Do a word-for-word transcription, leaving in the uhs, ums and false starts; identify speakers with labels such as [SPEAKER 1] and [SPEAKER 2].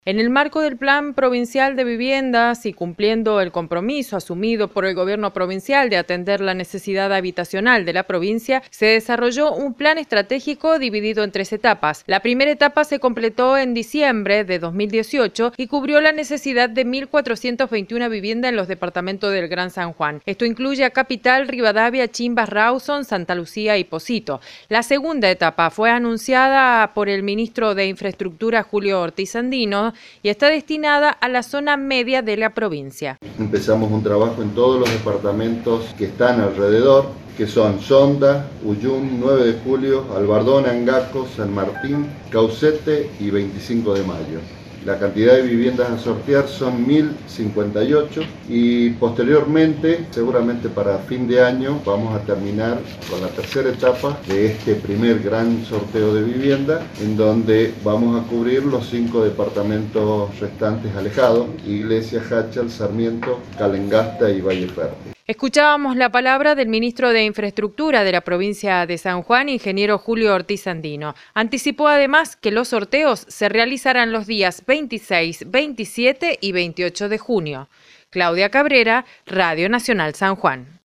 [SPEAKER 1] En el marco del Plan Provincial de Viviendas y cumpliendo el compromiso asumido por el gobierno provincial de atender la necesidad habitacional de la provincia, se desarrolló un plan estratégico dividido en tres etapas. La primera etapa se completó en diciembre de dos mil dieciocho y cubrió la necesidad de mil cuatrocientas veintiuna viviendas en los departamentos del Gran San Juan. Esto incluye a Capital, Rivadavia, Chimbas, Rawson, Santa Lucía y Pocito. La segunda etapa fue anunciada por el ministro de Infraestructura, Julio Ortiz Andino, y está destinada a la zona media de la provincia.
[SPEAKER 2] Empezamos un trabajo en todos los departamentos que están alrededor, que son Sonda, Uyuni, nueve de julio, Albardón, Angaco, San Martín, Caucete y veinticinco de mayo. La cantidad de viviendas a sortear son mil cincuenta y ocho y posteriormente, seguramente para fin de año, vamos a terminar con la tercera etapa de este primer gran sorteo de vivienda, en donde vamos a cubrir los cinco departamentos restantes alejados: Iglesia, Jáchal, Sarmiento, Calengasta y Valle Fértil.
[SPEAKER 1] Escuchábamos la palabra del ministro de Infraestructura de la provincia de San Juan, ingeniero Julio Ortiz Andino. Anticipó además que los sorteos se realizarán los días veintiséis, veintisiete y veintiocho de junio. Claudia Cabrera, Radio Nacional San Juan.